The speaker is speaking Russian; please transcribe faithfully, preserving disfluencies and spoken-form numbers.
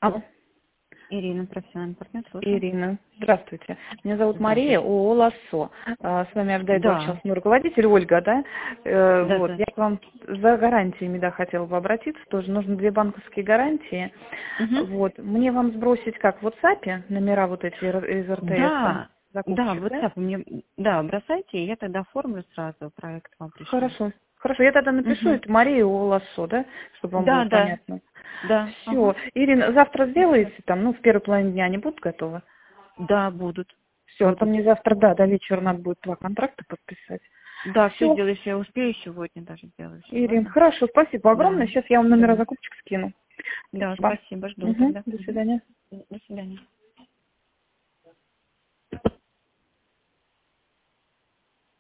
Алло, Ирина, профессиональный партнер, слушаю. Ирина. Здравствуйте. Меня зовут Мария, Здравствуйте. ООО «Лассо». А, С вами до этого Да, общался мой руководитель Ольга, да? Э, да, Вот, да. я к вам за гарантиями, да, хотела бы обратиться. Тоже нужно две банковские гарантии. Мгм. Вот, мне вам сбросить как в WhatsApp номера вот эти р- из РТС Да, да, закупщик, в да? WhatsApp мне, да, бросайте, и я тогда оформлю сразу, проект вам пришлю. Хорошо. Хорошо, я тогда напишу, Угу. это Мария ООО «Лассо», да? Чтобы вам было Да, да, понятно. да, ага. Все. Ирина, завтра Спасибо. сделаете там, ну, в первой половине дня они будут готовы? Да, будут, Все, а то будут. мне завтра, да, до вечера надо будет два контракта подписать. Да, все Все, сделаю, если я успею сегодня, даже сделаю все, Ирин, ладно? хорошо, спасибо огромное. Да, Сейчас я вам номера да. закупщик скину. Да, Спасибо. спасибо, жду Угу, тогда. до Угу. свидания. До свидания.